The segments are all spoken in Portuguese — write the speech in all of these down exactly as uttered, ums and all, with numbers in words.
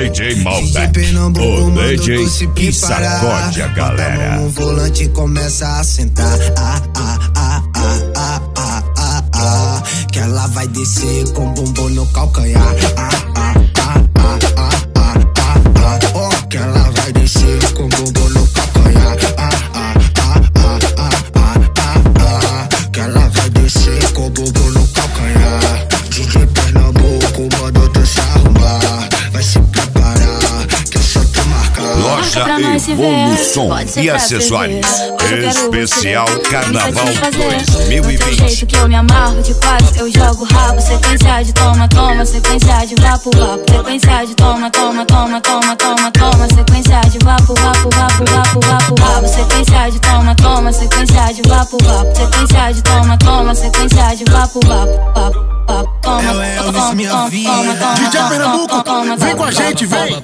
D J Malbec, o D J que sacode a galera. Bota a mão no volante e começa a sentar. Ah, ah, ah, ah, ah, ah, ah, ah. Que ela vai descer com bumbum no calcanhar. Ah, ah, ah, ah, ah, ah, ah, ah. Oh, que ela vai descer com bumbum no calcanhar. Ah, ah, ah, ah, ah, ah, ah, ah. Que ela vai descer com bumbum no calcanhar. D J Pernambuco mandou tu se arrumar. Vai se preparar, que é só tu marcar. Loja Evolução e acessórios. Especial Carnaval dois mil e vinte. Do jeito que eu me amarro de quatro, eu jogo rabo. Sequência de toma, toma, sequência de vapo, vapo. Sequência de toma, toma, toma, toma, toma, toma. Sequência de vapo, vapo, vapo, vapo, vapo, vapo. Sequência de toma, toma, sequência de vapo, vapo. Sequência de toma, toma, sequência de vapo, vapo, vapo. Toma, é o Elvis, minha vida. D J Pernambuco, vem com a gente, vem.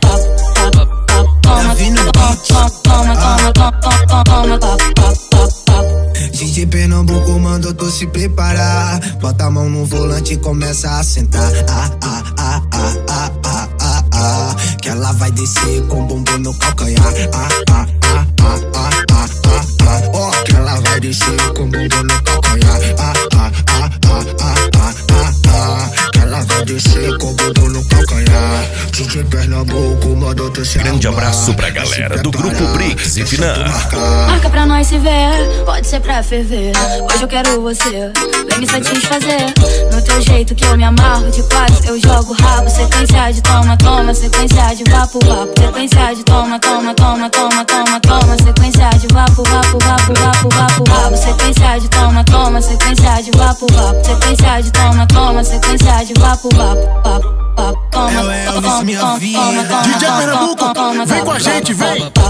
D J Pernambuco mandou tu se preparar. Bota a mão no volante e começa a sentar. Ah, ah, ah, ah, ah, ah, ah, ah. Que ela vai descer com bumbum no calcanhar. Ah, ah, ah, ah, ah, ah, ah, ah. Oh, que ela vai descer com bumbum no calcanhar. Ah, ah, ah, ah, ah, ah, ah, ah. Que ela vai descer com bumbum no calcanhar. D J Pernambuco mandou tu se Grande arrumar. abraço pra galera do grupo Brix e Finan. Marca pra nós se ver, pode ser pra ferver. Hoje eu quero você, vem me satisfazer. No teu jeito que eu me amarro de quatro, eu jogo rabo. Sequência de toma, toma, sequência de vapo, vapo. Sequência de toma, toma, toma, toma, toma, toma. Sequência de vapo, vapo, vapo, vapo, vapo, vapo. Sequência de toma, toma, sequência de vapo, vapo. Sequência de toma, toma, sequência de vapo, vapo, vapo. É o Elvis, minha vida. D J Pernambuco, vem com a gente, vem.